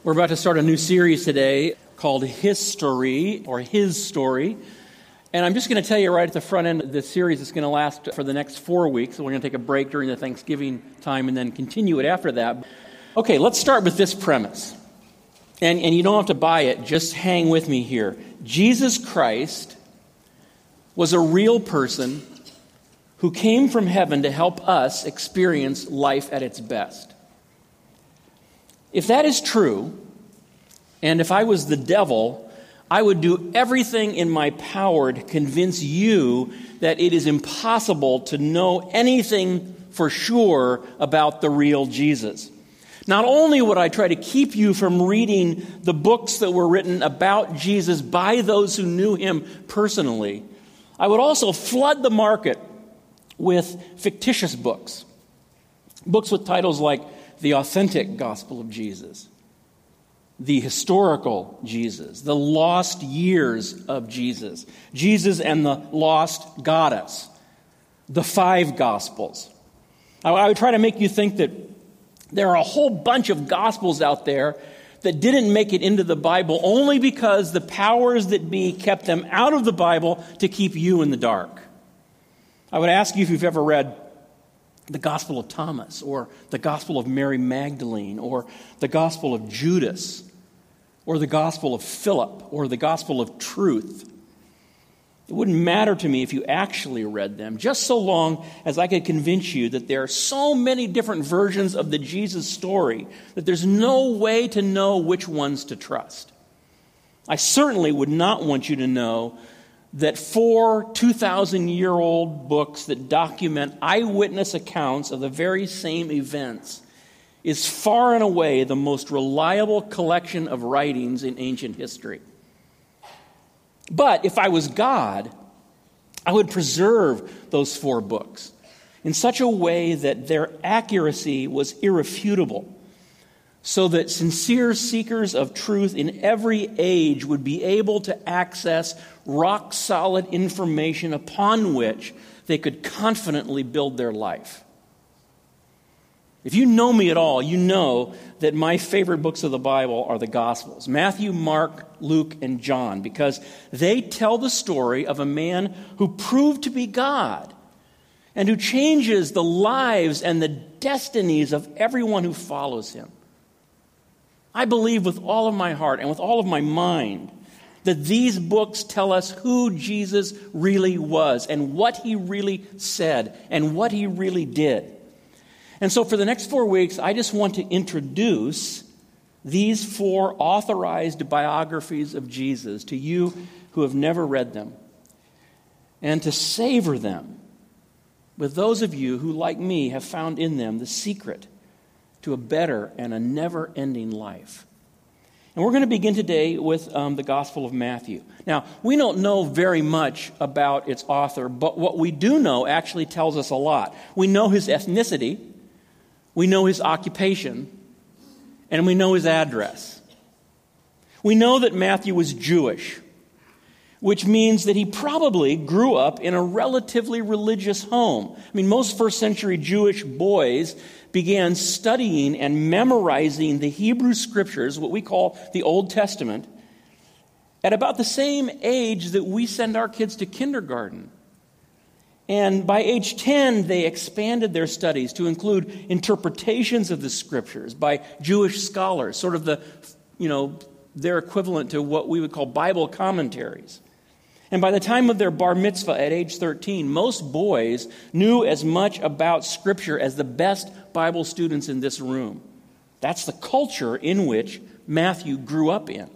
We're about to start a new series today called History, or His Story. And I'm just going to tell you right at the front end of this series, it's going to last for the next 4 weeks. So we're going to take a break during the Thanksgiving time and then continue it after that. Okay, let's start with this premise. And you don't have to buy it, just hang with me here. Jesus Christ was a real person who came from heaven to help us experience life at its best. If that is true, and if I was the devil, I would do everything in my power to convince you that it is impossible to know anything for sure about the real Jesus. Not only would I try to keep you from reading the books that were written about Jesus by those who knew him personally, I would also flood the market with fictitious books. Books with titles like The Authentic Gospel of Jesus, The Historical Jesus, The Lost Years of Jesus, Jesus and the Lost Goddess, The Five Gospels. I would try to make you think that there are a whole bunch of Gospels out there that didn't make it into the Bible only because the powers that be kept them out of the Bible to keep you in the dark. I would ask you if you've ever read the Gospel of Thomas, or the Gospel of Mary Magdalene, or the Gospel of Judas, or the Gospel of Philip, or the Gospel of Truth. It wouldn't matter to me if you actually read them, just so long as I could convince you that there are so many different versions of the Jesus story that there's no way to know which ones to trust. I certainly would not want you to know that 4 2,000-year-old books that document eyewitness accounts of the very same events is far and away the most reliable collection of writings in ancient history. But if I was God, I would preserve those 4 books in such a way that their accuracy was irrefutable, so that sincere seekers of truth in every age would be able to access rock-solid information upon which they could confidently build their life. If you know me at all, you know that my favorite books of the Bible are the Gospels, Matthew, Mark, Luke, and John, because they tell the story of a man who proved to be God and who changes the lives and the destinies of everyone who follows him. I believe with all of my heart and with all of my mind that these books tell us who Jesus really was and what he really said and what he really did. And so for the next 4 weeks, I just want to introduce these 4 authorized biographies of Jesus to you who have never read them, and to savor them with those of you who, like me, have found in them the secret to a better and a never-ending life. And we're going to begin today with the Gospel of Matthew. Now, we don't know very much about its author, but what we do know actually tells us a lot. We know his ethnicity, we know his occupation, and we know his address. We know that Matthew was Jewish, which means that he probably grew up in a relatively religious home. I mean, most first-century Jewish boys began studying and memorizing the Hebrew Scriptures, what we call the Old Testament, at about the same age that we send our kids to kindergarten. And by age 10, they expanded their studies to include interpretations of the Scriptures by Jewish scholars, sort of their equivalent to what we would call Bible commentaries. And by the time of their bar mitzvah at age 13, most boys knew as much about Scripture as the best Bible students in this room. That's the culture in which Matthew grew up in.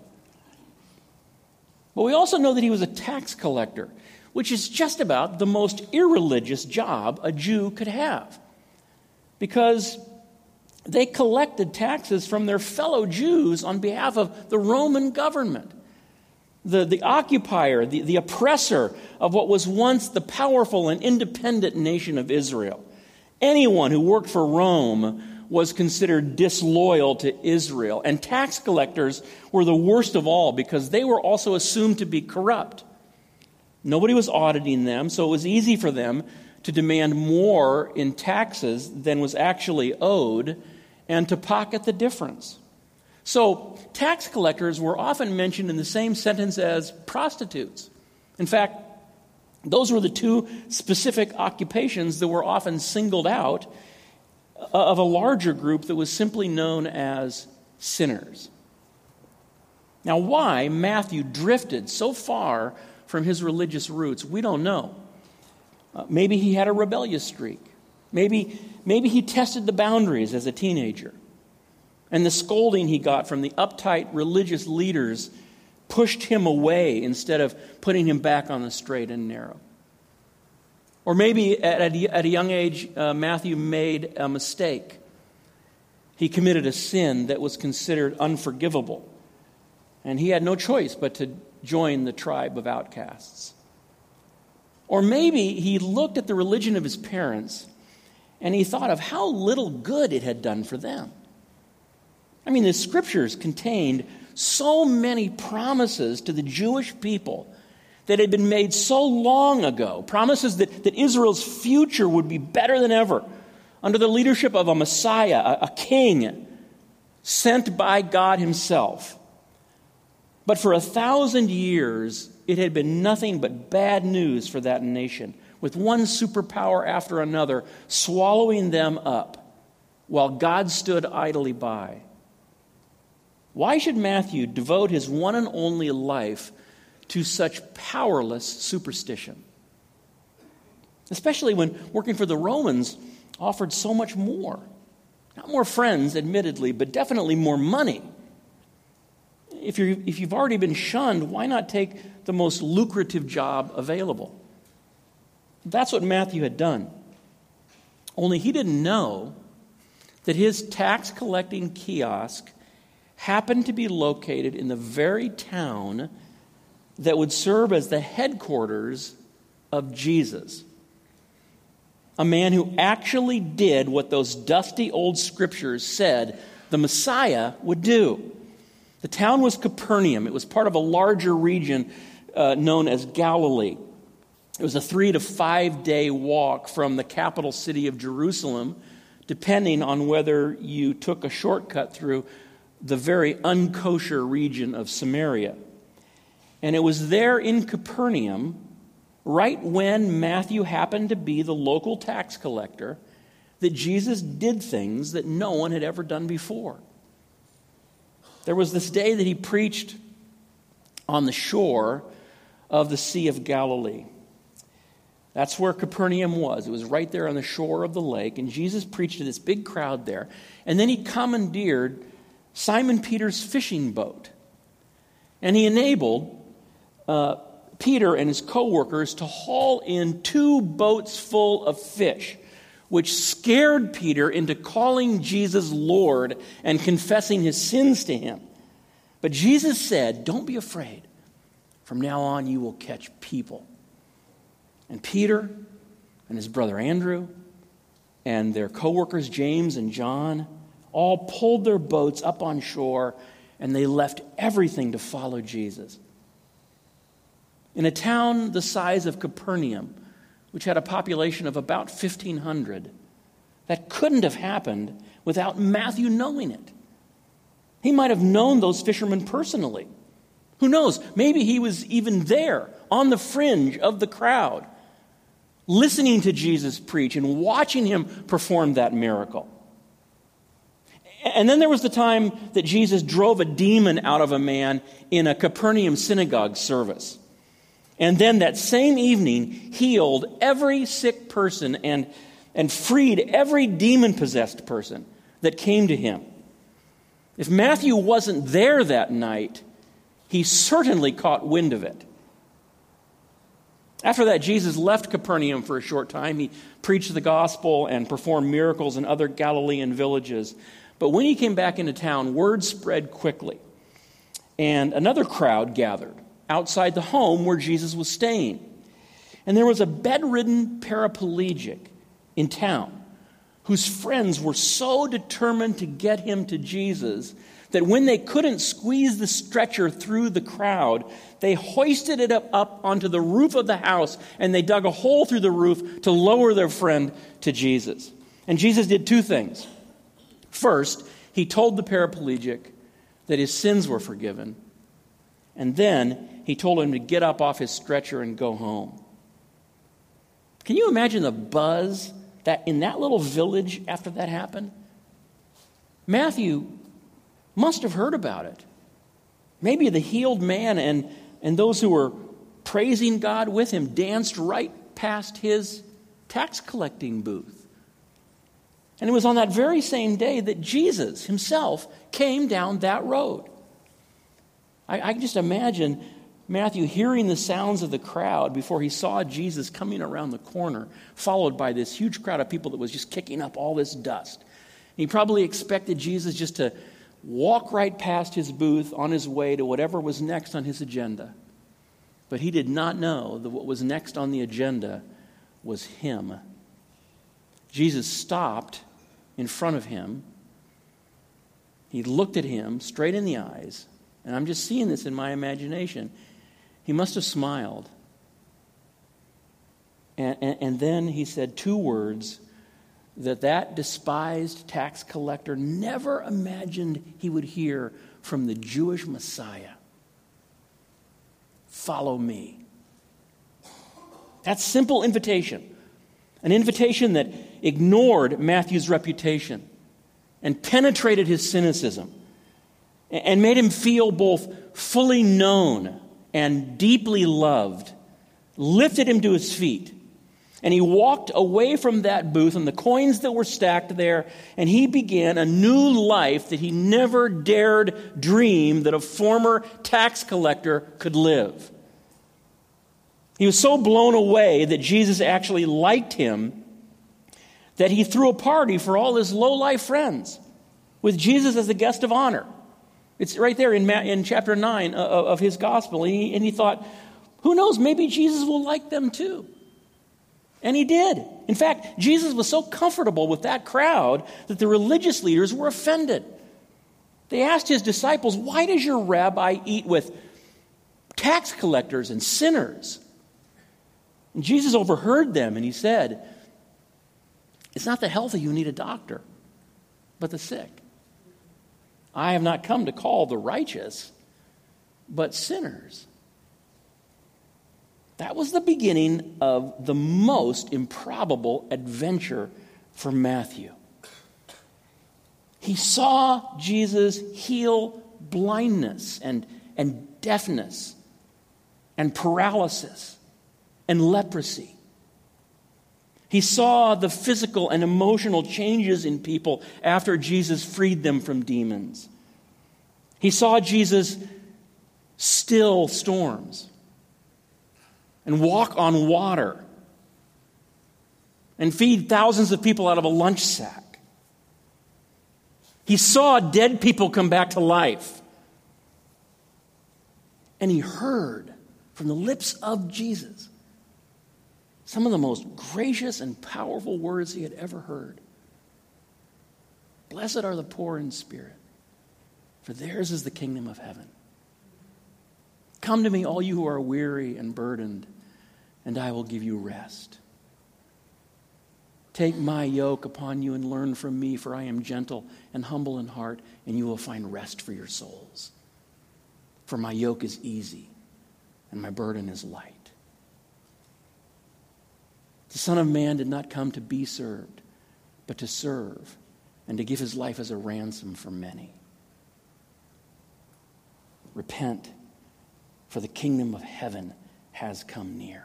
But we also know that he was a tax collector, which is just about the most irreligious job a Jew could have, because they collected taxes from their fellow Jews on behalf of the Roman government, the occupier, the oppressor of what was once the powerful and independent nation of Israel. Anyone who worked for Rome was considered disloyal to Israel, and tax collectors were the worst of all because they were also assumed to be corrupt. Nobody was auditing them, so it was easy for them to demand more in taxes than was actually owed and to pocket the difference. So tax collectors were often mentioned in the same sentence as prostitutes. In fact, those were the two specific occupations that were often singled out of a larger group that was simply known as sinners. Now, why Matthew drifted so far from his religious roots, we don't know. Maybe he had a rebellious streak. Maybe he tested the boundaries as a teenager. And the scolding he got from the uptight religious leaders pushed him away instead of putting him back on the straight and narrow. Or maybe at a young age, Matthew made a mistake. He committed a sin that was considered unforgivable. And he had no choice but to join the tribe of outcasts. Or maybe he looked at the religion of his parents and he thought of how little good it had done for them. I mean, the scriptures contained so many promises to the Jewish people that had been made so long ago, promises that Israel's future would be better than ever under the leadership of a Messiah, a king sent by God himself. But for 1,000 years, it had been nothing but bad news for that nation, with one superpower after another swallowing them up while God stood idly by. Why should Matthew devote his one and only life to such powerless superstition? Especially when working for the Romans offered so much more. Not more friends, admittedly, but definitely more money. If you've already been shunned, why not take the most lucrative job available? That's what Matthew had done. Only he didn't know that his tax collecting kiosk happened to be located in the very town that would serve as the headquarters of Jesus. A man who actually did what those dusty old scriptures said the Messiah would do. The town was Capernaum. It was part of a larger region known as Galilee. It was a 3 to 5 day walk from the capital city of Jerusalem, depending on whether you took a shortcut through the very unkosher region of Samaria. And it was there in Capernaum, right when Matthew happened to be the local tax collector, that Jesus did things that no one had ever done before. There was this day that he preached on the shore of the Sea of Galilee. That's where Capernaum was. It was right there on the shore of the lake, and Jesus preached to this big crowd there. And then he commandeered Simon Peter's fishing boat. And he enabled Peter and his co-workers to haul in 2 boats full of fish, which scared Peter into calling Jesus Lord and confessing his sins to him. But Jesus said, "Don't be afraid. From now on you will catch people." And Peter and his brother Andrew and their co-workers James and John all pulled their boats up on shore, and they left everything to follow Jesus. In a town the size of Capernaum, which had a population of about 1,500, that couldn't have happened without Matthew knowing it. He might have known those fishermen personally. Who knows? Maybe he was even there on the fringe of the crowd, listening to Jesus preach and watching him perform that miracle. And then there was the time that Jesus drove a demon out of a man in a Capernaum synagogue service. And then that same evening healed every sick person and freed every demon-possessed person that came to him. If Matthew wasn't there that night, he certainly caught wind of it. After that, Jesus left Capernaum for a short time. He preached the gospel and performed miracles in other Galilean villages. But when he came back into town, word spread quickly. And another crowd gathered outside the home where Jesus was staying. And there was a bedridden paraplegic in town whose friends were so determined to get him to Jesus that when they couldn't squeeze the stretcher through the crowd, they hoisted it up onto the roof of the house, and they dug a hole through the roof to lower their friend to Jesus. And Jesus did 2 things. First, he told the paraplegic that his sins were forgiven. And then he told him to get up off his stretcher and go home. Can you imagine the buzz that in that little village after that happened? Matthew must have heard about it. Maybe the healed man and those who were praising God with him danced right past his tax collecting booth. And it was on that very same day that Jesus himself came down that road. I can just imagine Matthew hearing the sounds of the crowd before he saw Jesus coming around the corner, followed by this huge crowd of people that was just kicking up all this dust. He probably expected Jesus just to walk right past his booth on his way to whatever was next on his agenda. But he did not know that what was next on the agenda was him. Jesus stopped in front of him. He looked at him straight in the eyes. And I'm just seeing this in my imagination. He must have smiled. And then he said two words that despised tax collector never imagined he would hear from the Jewish Messiah. Follow me. That simple invitation. An invitation that ignored Matthew's reputation and penetrated his cynicism and made him feel both fully known and deeply loved, lifted him to his feet. And he walked away from that booth and the coins that were stacked there, and he began a new life that he never dared dream that a former tax collector could live. He was so blown away that Jesus actually liked him that he threw a party for all his low-life friends with Jesus as the guest of honor. It's right there in chapter 9 of his gospel. And he thought, who knows, maybe Jesus will like them too. And he did. In fact, Jesus was so comfortable with that crowd that the religious leaders were offended. They asked his disciples, why does your rabbi eat with tax collectors and sinners? And Jesus overheard them and he said, it's not the healthy who need a doctor, but the sick. I have not come to call the righteous, but sinners. That was the beginning of the most improbable adventure for Matthew. He saw Jesus heal blindness and deafness and paralysis and leprosy. He saw the physical and emotional changes in people after Jesus freed them from demons. He saw Jesus still storms and walk on water and feed thousands of people out of a lunch sack. He saw dead people come back to life. And he heard from the lips of Jesus some of the most gracious and powerful words he had ever heard. Blessed are the poor in spirit, for theirs is the kingdom of heaven. Come to me, all you who are weary and burdened, and I will give you rest. Take my yoke upon you and learn from me, for I am gentle and humble in heart, and you will find rest for your souls. For my yoke is easy, and my burden is light. The Son of Man did not come to be served, but to serve and to give his life as a ransom for many. Repent, for the kingdom of heaven has come near.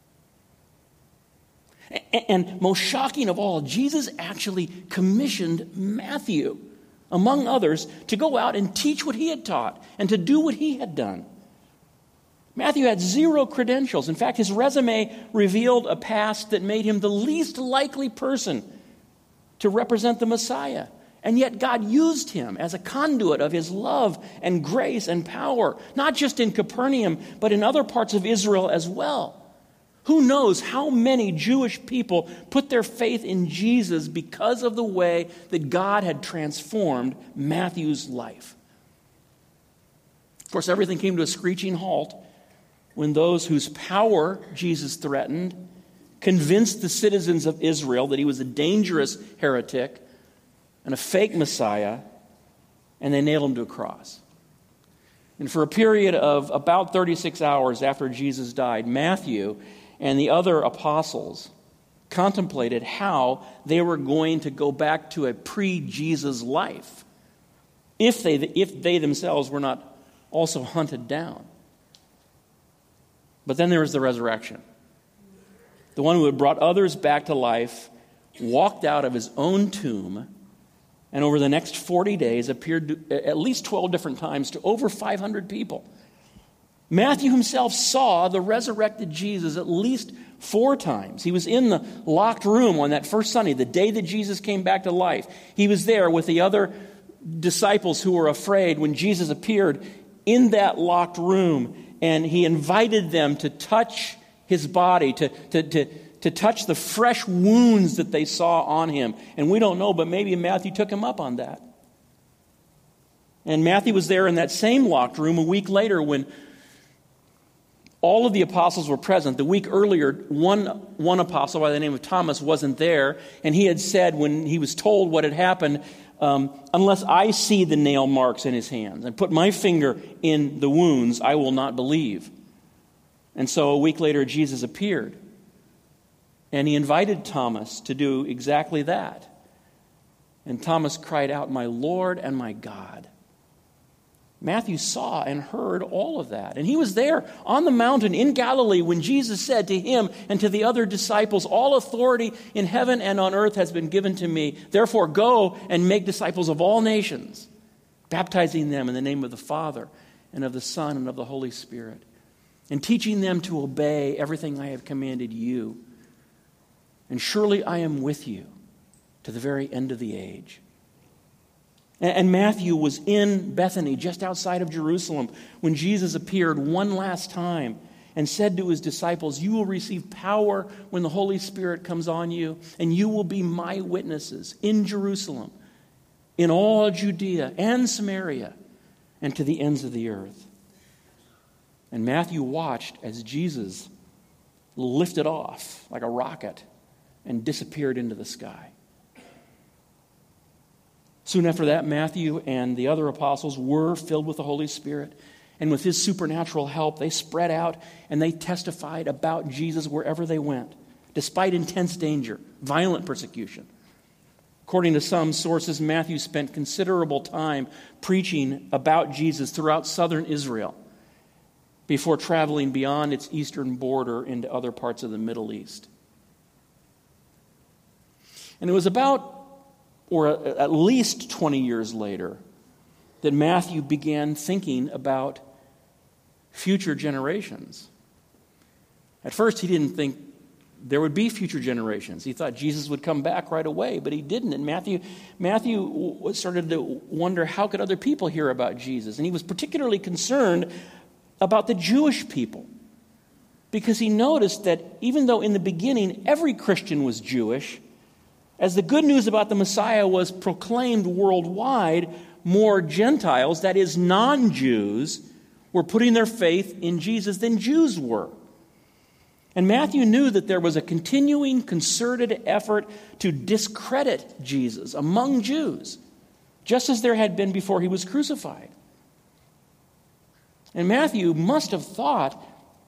And most shocking of all, Jesus actually commissioned Matthew, among others, to go out and teach what he had taught and to do what he had done. Matthew had zero credentials. In fact, his resume revealed a past that made him the least likely person to represent the Messiah. And yet God used him as a conduit of his love and grace and power, not just in Capernaum, but in other parts of Israel as well. Who knows how many Jewish people put their faith in Jesus because of the way that God had transformed Matthew's life. Of course, everything came to a screeching halt when those whose power Jesus threatened convinced the citizens of Israel that he was a dangerous heretic and a fake Messiah, and they nailed him to a cross. And for a period of about 36 hours after Jesus died, Matthew and the other apostles contemplated how they were going to go back to a pre-Jesus life if they themselves were not also hunted down. But then there was the resurrection. The one who had brought others back to life walked out of his own tomb and over the next 40 days appeared at least 12 different times to over 500 people. Matthew himself saw the resurrected Jesus at least 4 times. He was in the locked room on that first Sunday, the day that Jesus came back to life. He was there with the other disciples who were afraid when Jesus appeared in that locked room, and he invited them to touch his body, to touch the fresh wounds that they saw on him. And we don't know, but maybe Matthew took him up on that. And Matthew was there in that same locked room a week later when all of the apostles were present. The week earlier, one apostle by the name of Thomas wasn't there, and he had said when he was told what had happened, unless I see the nail marks in his hands and put my finger in the wounds, I will not believe. And so a week later, Jesus appeared. And he invited Thomas to do exactly that. And Thomas cried out, "My Lord and my God." Matthew saw and heard all of that. And he was there on the mountain in Galilee when Jesus said to him and to the other disciples, "All authority in heaven and on earth has been given to me. Therefore go and make disciples of all nations, baptizing them in the name of the Father and of the Son and of the Holy Spirit, and teaching them to obey everything I have commanded you. And surely I am with you to the very end of the age." And Matthew was in Bethany, just outside of Jerusalem, when Jesus appeared one last time and said to his disciples, "You will receive power when the Holy Spirit comes on you, and you will be my witnesses in Jerusalem, in all Judea and Samaria, and to the ends of the earth." And Matthew watched as Jesus lifted off like a rocket and disappeared into the sky. Soon after that, Matthew and the other apostles were filled with the Holy Spirit. And with his supernatural help, they spread out and they testified about Jesus wherever they went, despite intense danger, violent persecution. According to some sources, Matthew spent considerable time preaching about Jesus throughout southern Israel before traveling beyond its eastern border into other parts of the Middle East. And it was about, or at least 20 years later, that Matthew began thinking about future generations. At first, he didn't think there would be future generations. He thought Jesus would come back right away, but he didn't. And Matthew started to wonder, how could other people hear about Jesus? And he was particularly concerned about the Jewish people, because he noticed that even though in the beginning every Christian was Jewish, as the good news about the Messiah was proclaimed worldwide, more Gentiles, that is non-Jews, were putting their faith in Jesus than Jews were. And Matthew knew that there was a continuing concerted effort to discredit Jesus among Jews, just as there had been before he was crucified. And Matthew must have thought,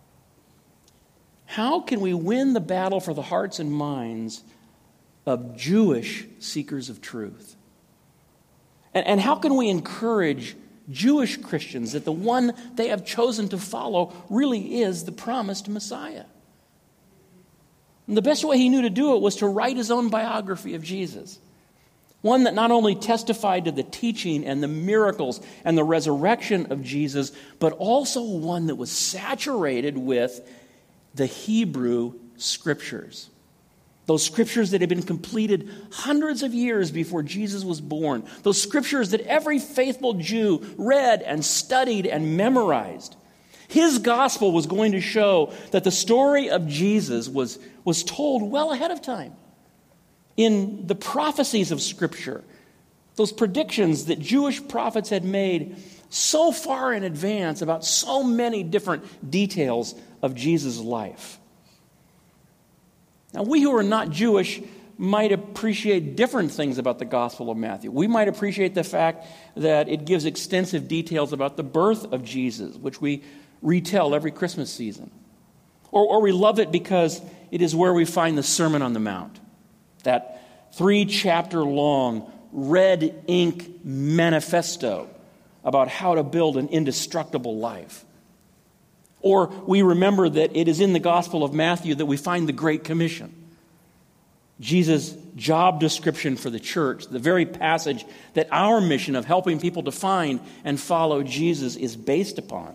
how can we win the battle for the hearts and minds of Jewish seekers of truth? And how can we encourage Jewish Christians that the one they have chosen to follow really is the promised Messiah? And the best way he knew to do it was to write his own biography of Jesus. One that not only testified to the teaching and the miracles and the resurrection of Jesus, but also one that was saturated with the Hebrew Scriptures. Those Scriptures that had been completed hundreds of years before Jesus was born. Those Scriptures that every faithful Jew read and studied and memorized. His gospel was going to show that the story of Jesus was told well ahead of time. In the prophecies of Scripture, those predictions that Jewish prophets had made so far in advance about so many different details of Jesus' life. Now, we who are not Jewish might appreciate different things about the Gospel of Matthew. We might appreciate the fact that it gives extensive details about the birth of Jesus, which we retell every Christmas season. Or we love it because it is where we find the Sermon on the Mount, that 3-chapter long red ink manifesto about how to build an indestructible life. Or we remember that it is in the Gospel of Matthew that we find the Great Commission, Jesus' job description for the church, the very passage that our mission of helping people to find and follow Jesus is based upon.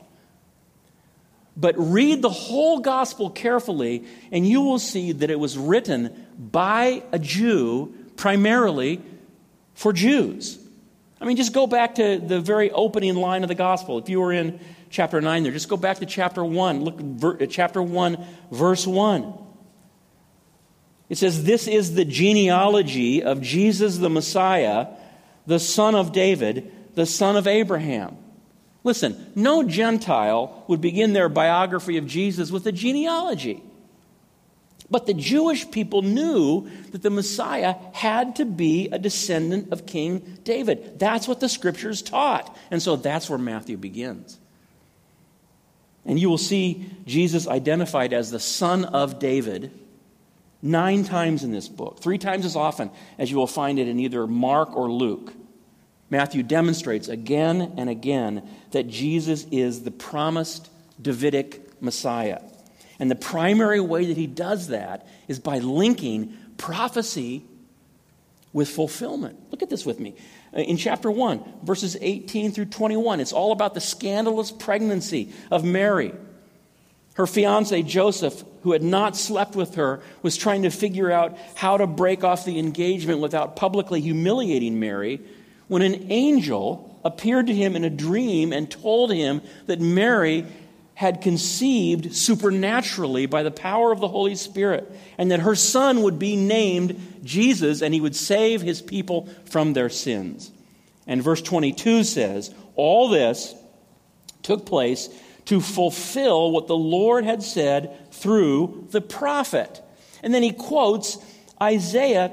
But read the whole gospel carefully, and you will see that it was written by a Jew, primarily for Jews. I mean, just go back to the very opening line of the gospel. If you were in chapter 9 there, just go back to chapter 1. Look at chapter 1, verse 1. It says, "This is the genealogy of Jesus the Messiah, the son of David, the son of Abraham." Listen, no Gentile would begin their biography of Jesus with a genealogy. But the Jewish people knew that the Messiah had to be a descendant of King David. That's what the Scriptures taught. And so that's where Matthew begins. And you will see Jesus identified as the son of David 9 times in this book, 3 times as often as you will find it in either Mark or Luke. Matthew demonstrates again and again that Jesus is the promised Davidic Messiah. And the primary way that he does that is by linking prophecy with fulfillment. Look at this with me. In chapter 1, verses 18 through 21, it's all about the scandalous pregnancy of Mary. Her fiancé, Joseph, who had not slept with her, was trying to figure out how to break off the engagement without publicly humiliating Mary, when an angel appeared to him in a dream and told him that Mary had conceived supernaturally by the power of the Holy Spirit, and that her son would be named Jesus, and he would save his people from their sins. And verse 22 says, all this took place to fulfill what the Lord had said through the prophet. And then he quotes Isaiah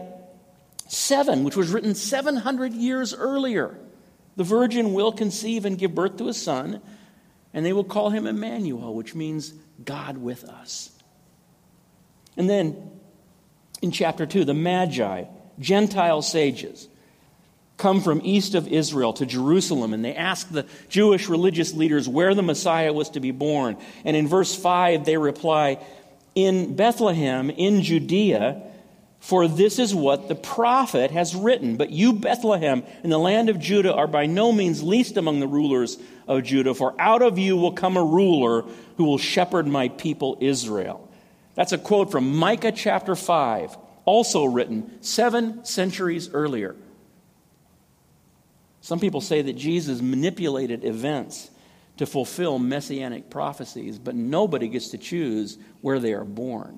7, which was written 700 years earlier. The virgin will conceive and give birth to a son, and they will call him Emmanuel, which means God with us. And then in chapter 2, the Magi, Gentile sages, come from east of Israel to Jerusalem, and they ask the Jewish religious leaders where the Messiah was to be born. And in verse 5, they reply, "In Bethlehem, in Judea, for this is what the prophet has written. But you, Bethlehem, in the land of Judah, are by no means least among the rulers of Judah, for out of you will come a ruler who will shepherd my people Israel." That's a quote from Micah chapter 5, also written 7 centuries earlier. Some people say that Jesus manipulated events to fulfill messianic prophecies, but nobody gets to choose where they are born.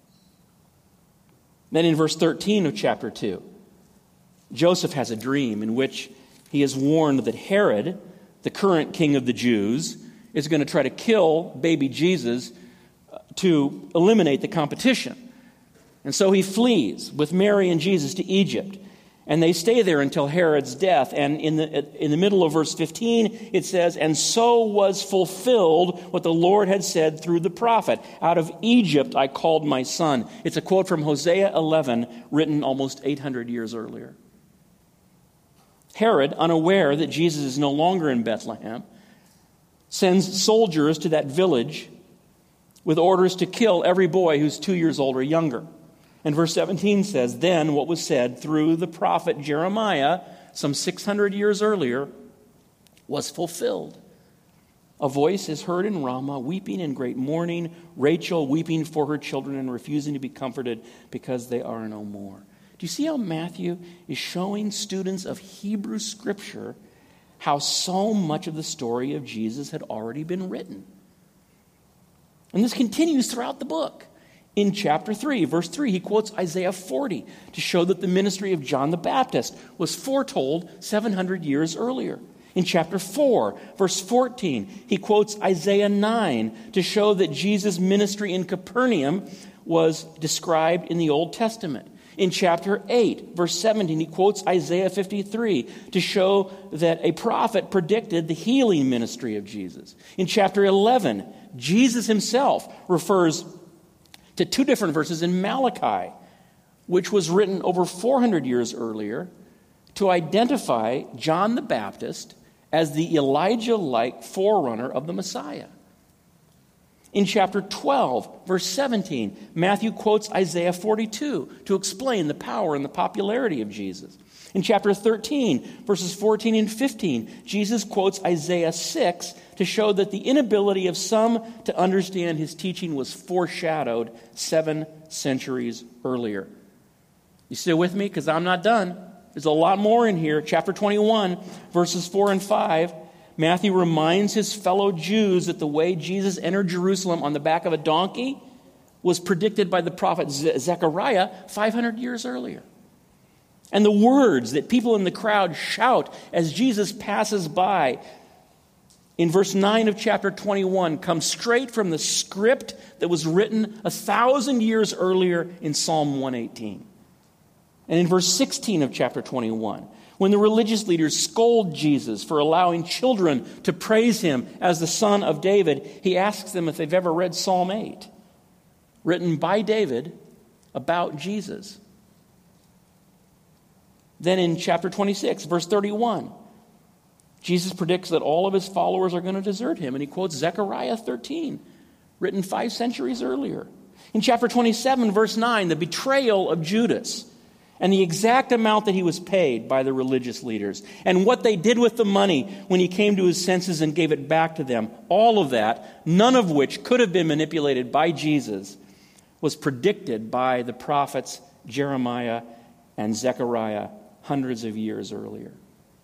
Then in verse 13 of chapter 2, Joseph has a dream in which he is warned that Herod, the current king of the Jews, is going to try to kill baby Jesus to eliminate the competition. And so he flees with Mary and Jesus to Egypt. And they stay there until Herod's death. And in the middle of verse 15, it says, "And so was fulfilled what the Lord had said through the prophet. Out of Egypt I called my son." It's a quote from Hosea 11, written almost 800 years earlier. Herod, unaware that Jesus is no longer in Bethlehem, sends soldiers to that village with orders to kill every boy who's 2 years old or younger. And verse 17 says, "Then what was said through the prophet Jeremiah, some 600 years earlier, was fulfilled. A voice is heard in Ramah, weeping in great mourning, Rachel weeping for her children and refusing to be comforted because they are no more." Do you see how Matthew is showing students of Hebrew Scripture how so much of the story of Jesus had already been written? And this continues throughout the book. In chapter 3, verse 3, he quotes Isaiah 40 to show that the ministry of John the Baptist was foretold 700 years earlier. In chapter 4, verse 14, he quotes Isaiah 9 to show that Jesus' ministry in Capernaum was described in the Old Testament. In chapter 8, verse 17, he quotes Isaiah 53 to show that a prophet predicted the healing ministry of Jesus. In chapter 11, Jesus himself refers to two different verses in Malachi, which was written over 400 years earlier to identify John the Baptist as the Elijah-like forerunner of the Messiah. In chapter 12, verse 17, Matthew quotes Isaiah 42 to explain the power and the popularity of Jesus. In chapter 13, verses 14 and 15, Jesus quotes Isaiah 6 to show that the inability of some to understand his teaching was foreshadowed 7 centuries earlier. You still with me? Because I'm not done. There's a lot more in here. Chapter 21, verses 4 and 5, Matthew reminds his fellow Jews that the way Jesus entered Jerusalem on the back of a donkey was predicted by the prophet Zechariah 500 years earlier. And the words that people in the crowd shout as Jesus passes by in verse 9 of chapter 21 come straight from the script that was written 1,000 years earlier in Psalm 118. And in verse 16 of chapter 21, when the religious leaders scold Jesus for allowing children to praise him as the son of David, he asks them if they've ever read Psalm 8, written by David about Jesus. Then in chapter 26, verse 31, Jesus predicts that all of his followers are going to desert him, and he quotes Zechariah 13, written 5 centuries earlier. In chapter 27, verse 9, the betrayal of Judas, and the exact amount that he was paid by the religious leaders, and what they did with the money when he came to his senses and gave it back to them. All of that, none of which could have been manipulated by Jesus, was predicted by the prophets Jeremiah and Zechariah hundreds of years earlier.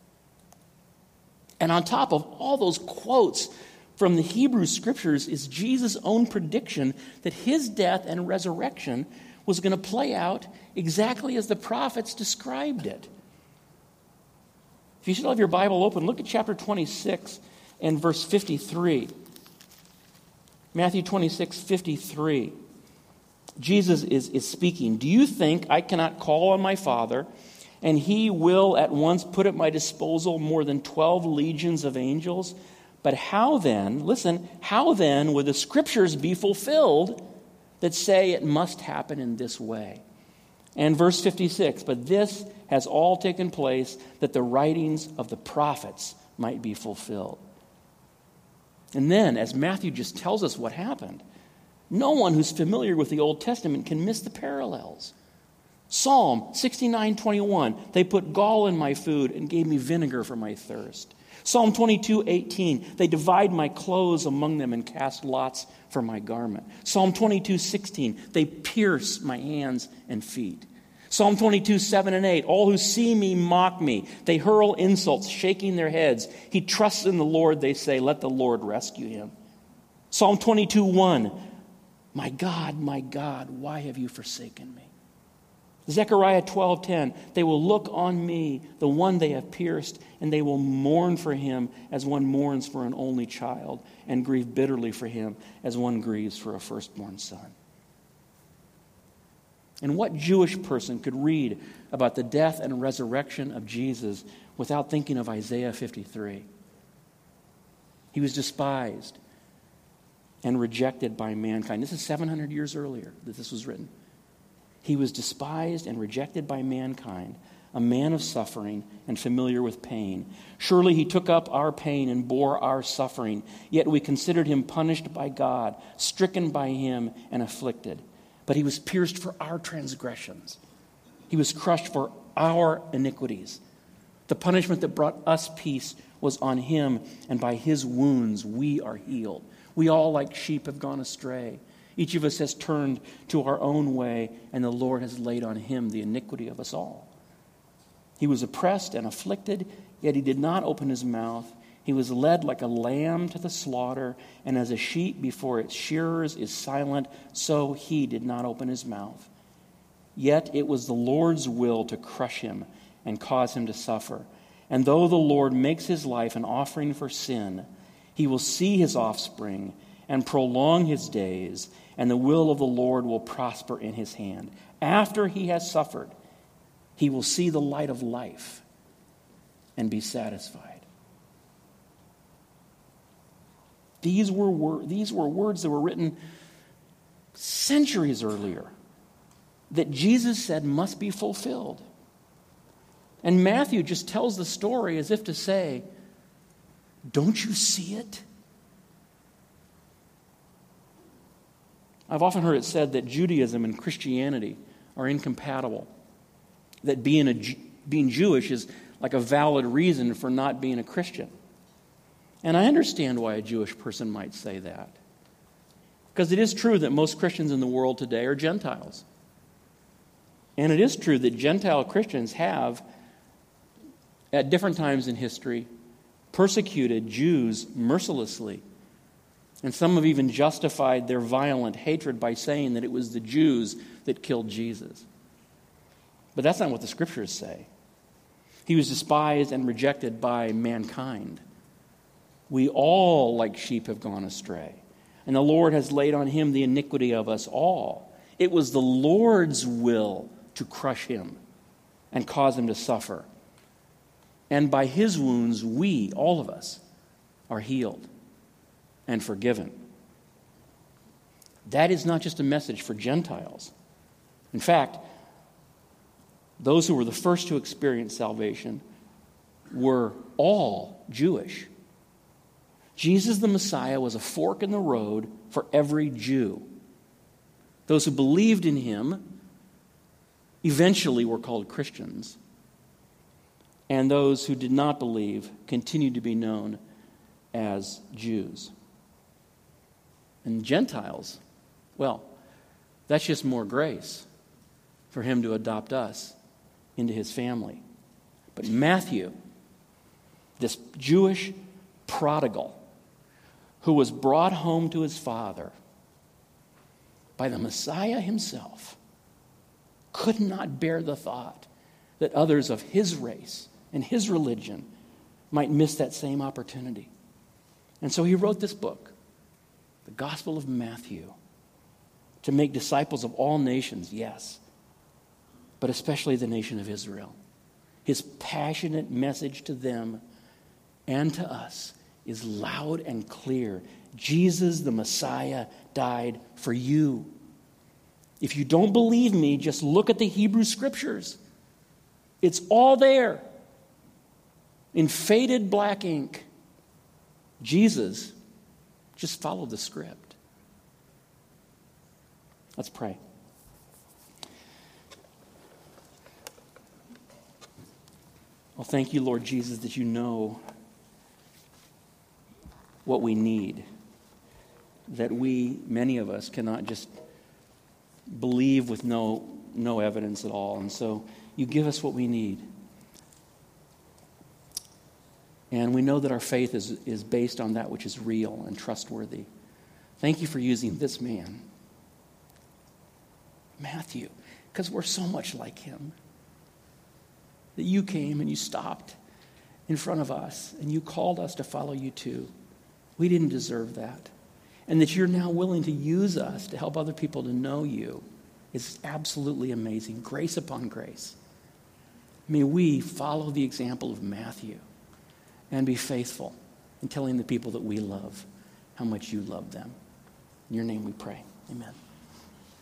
And on top of all those quotes from the Hebrew Scriptures is Jesus' own prediction that his death and resurrection was going to play out exactly as the prophets described it. If you still have your Bible open, look at chapter 26 and verse 53. Matthew 26, 53. Jesus is speaking. Do you think I cannot call on my Father, and he will at once put at my disposal more than 12 legions of angels? But how then, listen, how then would the Scriptures be fulfilled that say it must happen in this way? And verse 56, but this has all taken place that the writings of the prophets might be fulfilled. And then, as Matthew just tells us what happened, no one who's familiar with the Old Testament can miss the parallels. Psalm 69:21, they put gall in my food and gave me vinegar for my thirst. Psalm 22:18, they divide my clothes among them and cast lots for my garment. Psalm 22:16, they pierce my hands and feet. Psalm 22:7 and 8, all who see me mock me. They hurl insults, shaking their heads. He trusts in the Lord, they say, let the Lord rescue him. Psalm 22:1, my God, why have you forsaken me? Zechariah 12:10, they will look on me, the one they have pierced, and they will mourn for him as one mourns for an only child, and grieve bitterly for him as one grieves for a firstborn son. And what Jewish person could read about the death and resurrection of Jesus without thinking of Isaiah 53? He was despised and rejected by mankind. This is 700 years earlier that this was written. He was despised and rejected by mankind, a man of suffering and familiar with pain. Surely he took up our pain and bore our suffering, yet we considered him punished by God, stricken by him and afflicted. But he was pierced for our transgressions. He was crushed for our iniquities. The punishment that brought us peace was on him, and by his wounds we are healed. We all like sheep have gone astray. Each of us has turned to our own way, and the Lord has laid on him the iniquity of us all. He was oppressed and afflicted, yet he did not open his mouth. He was led like a lamb to the slaughter, and as a sheep before its shearers is silent, so he did not open his mouth. Yet it was the Lord's will to crush him and cause him to suffer. And though the Lord makes his life an offering for sin, he will see his offspring and prolong his days, and the will of the Lord will prosper in his hand. after he has suffered, he will see the light of life and be satisfied. These were words that were written centuries earlier that Jesus said must be fulfilled. And Matthew just tells the story as if to say, don't you see it? I've often heard it said that Judaism and Christianity are incompatible. That being Jewish is like a valid reason for not being a Christian. And I understand why a Jewish person might say that. Because it is true that most Christians in the world today are Gentiles. And it is true that Gentile Christians have, at different times in history, persecuted Jews mercilessly. And some have even justified their violent hatred by saying that it was the Jews that killed Jesus. But that's not what the Scriptures say. He was despised and rejected by mankind. We all, like sheep, have gone astray. And the Lord has laid on him the iniquity of us all. It was the Lord's will to crush him and cause him to suffer. And by his wounds, we, all of us, are healed and forgiven. That is not just a message for Gentiles. In fact, those who were the first to experience salvation were all Jewish. Jesus the Messiah was a fork in the road for every Jew. Those who believed in him eventually were called Christians. And those who did not believe continued to be known as Jews. And Gentiles, well, that's just more grace for him to adopt us into his family. But Matthew, this Jewish prodigal who was brought home to his father by the Messiah himself, could not bear the thought that others of his race and his religion might miss that same opportunity. And so he wrote this book, the Gospel of Matthew, to make disciples of all nations, yes, but especially the nation of Israel. His passionate message to them and to us is loud and clear. Jesus, the Messiah, died for you. If you don't believe me, just look at the Hebrew Scriptures. It's all there in faded black ink. Jesus just followed the script. Let's pray. Well, thank you, Lord Jesus, that you know what we need, that we, many of us, cannot just believe with no evidence at all. And so you give us what we need. And we know that our faith is based on that which is real and trustworthy. Thank you for using this man, Matthew, because we're so much like him. That you came and you stopped in front of us and you called us to follow you too. We didn't deserve that. And that you're now willing to use us to help other people to know you is absolutely amazing. Grace upon grace. May we follow the example of Matthew and be faithful in telling the people that we love how much you love them. In your name we pray. Amen.